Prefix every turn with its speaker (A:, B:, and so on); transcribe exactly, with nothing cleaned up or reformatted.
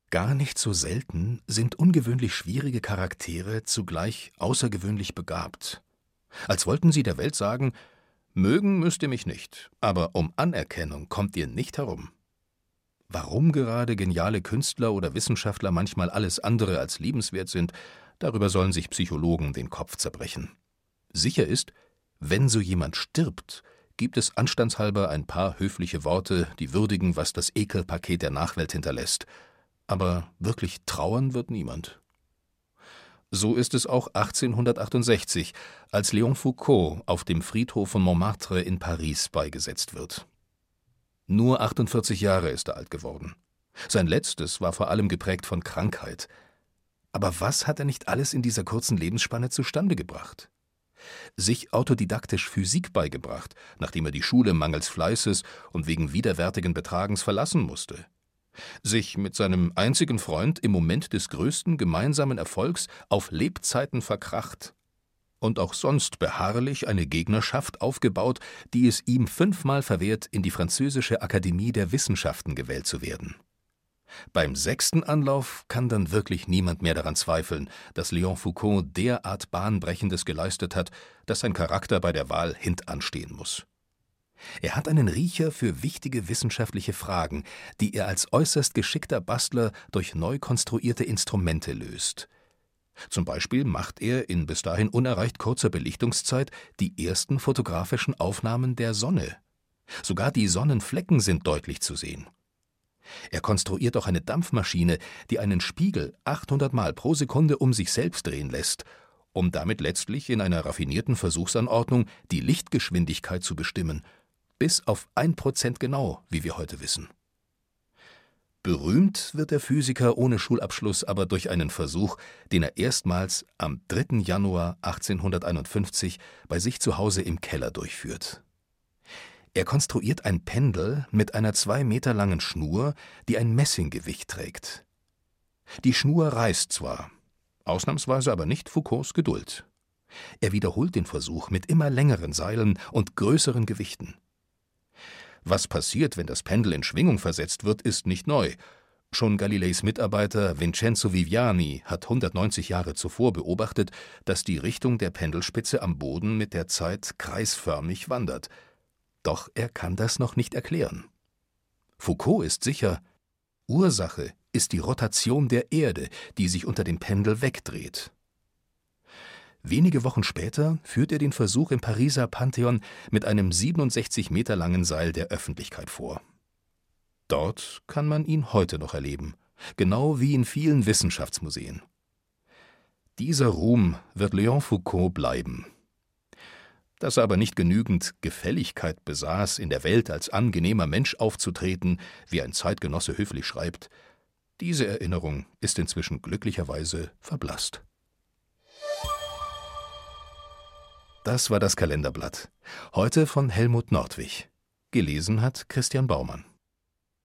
A: Gar nicht so selten sind ungewöhnlich schwierige Charaktere zugleich außergewöhnlich begabt. Als wollten sie der Welt sagen: Mögen müsst ihr mich nicht, aber um Anerkennung kommt ihr nicht herum. Warum gerade geniale Künstler oder Wissenschaftler manchmal alles andere als liebenswert sind, darüber sollen sich Psychologen den Kopf zerbrechen. Sicher ist, wenn so jemand stirbt, gibt es anstandshalber ein paar höfliche Worte, die würdigen, was das Ekelpaket der Nachwelt hinterlässt. Aber wirklich trauern wird niemand. So ist es auch achtzehnhundertachtundsechzig, als Léon Foucault auf dem Friedhof von Montmartre in Paris beigesetzt wird. Nur achtundvierzig Jahre ist er alt geworden. Sein letztes war vor allem geprägt von Krankheit. Aber was hat er nicht alles in dieser kurzen Lebensspanne zustande gebracht? Sich autodidaktisch Physik beigebracht, nachdem er die Schule mangels Fleißes und wegen widerwärtigen Betragens verlassen musste. Sich mit seinem einzigen Freund im Moment des größten gemeinsamen Erfolgs auf Lebzeiten verkracht und auch sonst beharrlich eine Gegnerschaft aufgebaut, die es ihm fünfmal verwehrt, in die französische Akademie der Wissenschaften gewählt zu werden. Beim sechsten Anlauf kann dann wirklich niemand mehr daran zweifeln, dass Léon Foucault derart Bahnbrechendes geleistet hat, dass sein Charakter bei der Wahl hintanstehen muss. Er hat einen Riecher für wichtige wissenschaftliche Fragen, die er als äußerst geschickter Bastler durch neu konstruierte Instrumente löst. Zum Beispiel macht er in bis dahin unerreicht kurzer Belichtungszeit die ersten fotografischen Aufnahmen der Sonne. Sogar die Sonnenflecken sind deutlich zu sehen. Er konstruiert auch eine Dampfmaschine, die einen Spiegel achthundert Mal pro Sekunde um sich selbst drehen lässt, um damit letztlich in einer raffinierten Versuchsanordnung die Lichtgeschwindigkeit zu bestimmen, bis auf ein Prozent genau, wie wir heute wissen. Berühmt wird der Physiker ohne Schulabschluss aber durch einen Versuch, den er erstmals am dritten Januar achtzehnhunderteinundfünfzig bei sich zu Hause im Keller durchführt. Er konstruiert ein Pendel mit einer zwei Meter langen Schnur, die ein Messinggewicht trägt. Die Schnur reißt zwar, ausnahmsweise aber nicht Foucaults Geduld. Er wiederholt den Versuch mit immer längeren Seilen und größeren Gewichten. Was passiert, wenn das Pendel in Schwingung versetzt wird, ist nicht neu. Schon Galileis Mitarbeiter Vincenzo Viviani hat hundertneunzig Jahre zuvor beobachtet, dass die Richtung der Pendelspitze am Boden mit der Zeit kreisförmig wandert. Doch er kann das noch nicht erklären. Foucault ist sicher, Ursache ist die Rotation der Erde, die sich unter dem Pendel wegdreht. Wenige Wochen später führt er den Versuch im Pariser Pantheon mit einem siebenundsechzig Meter langen Seil der Öffentlichkeit vor. Dort kann man ihn heute noch erleben, genau wie in vielen Wissenschaftsmuseen. Dieser Ruhm wird Léon Foucault bleiben. Dass er aber nicht genügend Gefälligkeit besaß, in der Welt als angenehmer Mensch aufzutreten, wie ein Zeitgenosse höflich schreibt, diese Erinnerung ist inzwischen glücklicherweise verblasst. Das war das Kalenderblatt. Heute von Helmut Nordwig. Gelesen hat Christian Baumann.